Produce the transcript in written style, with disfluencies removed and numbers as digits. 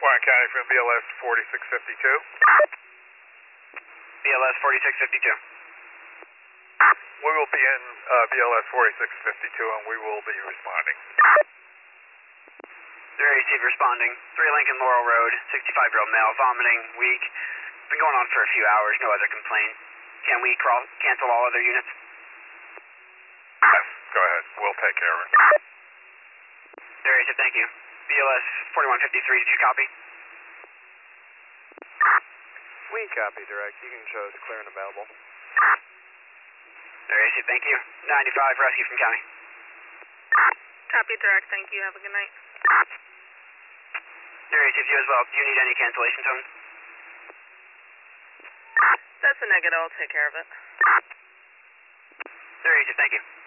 Warren County from BLS 4652. BLS 4652. We will be in BLS 4652 and we will be responding. 3 receive responding. 3 Lincoln Laurel Road, 65-year-old male, vomiting, weak. Been going on for a few hours, no other complaint. Can we cancel all other units? Yes, go ahead. We'll take care of it. 3 receive, thank you. BLS 4153, did you copy? We copy, direct. You can show us clear and available. 3 receive, thank you. 95, rescue from county. Copy, direct, thank you. Have a good night. 3 receive, you as well. Do you need any cancellation tone? That's a negative. I'll take care of it. 3 receive, thank you.